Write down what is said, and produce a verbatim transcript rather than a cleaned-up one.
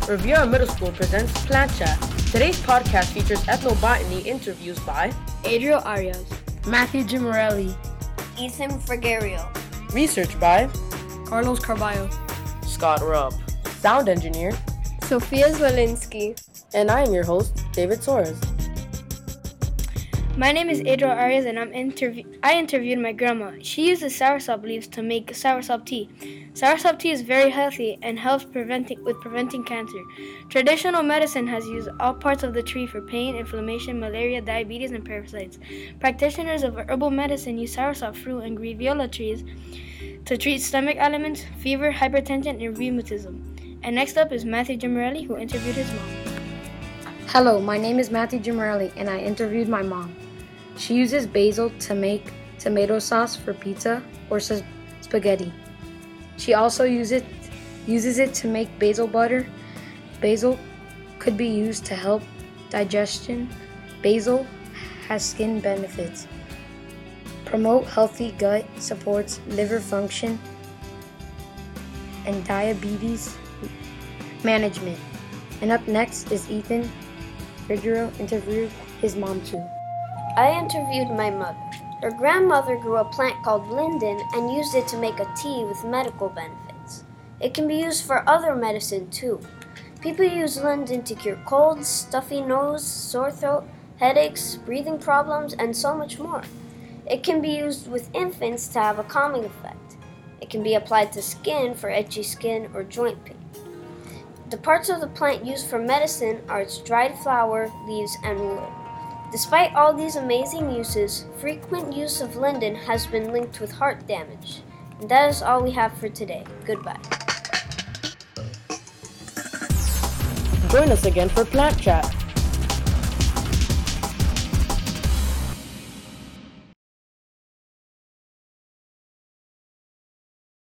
Riviera Middle School presents Plant Chat. Today's podcast features ethnobotany interviews by Adriel Arias, Matthew Gimarelli, Ethan Frigario, research by Carlos Carballo, Scott Rupp, sound engineer Sophia Zwolinski, and I am your host, David Soares. My name is Adriel Arias, and I'm interview- I interviewed my grandma. She uses soursop leaves to make soursop tea. Soursop tea is very healthy and helps preventing with preventing cancer. Traditional medicine has used all parts of the tree for pain, inflammation, malaria, diabetes, and parasites. Practitioners of herbal medicine use soursop fruit and greviola trees to treat stomach ailments, fever, hypertension, and rheumatism. And next up is Matthew Gimarelli, who interviewed his mom. Hello, my name is Matthew Gimarelli, and I interviewed my mom. She uses basil to make tomato sauce for pizza or s- spaghetti. She also use it, uses it to make basil butter. Basil could be used to help digestion. Basil has skin benefits. Promote healthy gut, supports liver function, and diabetes management. And up next is Ethan Frigario interviewed his mom too. I interviewed my mother. Her grandmother grew a plant called linden and used it to make a tea with medical benefits. It can be used for other medicine too. People use linden to cure colds, stuffy nose, sore throat, headaches, breathing problems, and so much more. It can be used with infants to have a calming effect. It can be applied to skin for itchy skin or joint pain. The parts of the plant used for medicine are its dried flower, leaves, and wood. Despite all these amazing uses, frequent use of linden has been linked with heart damage. And that is all we have for today. Goodbye. Join us again for Plant Chat.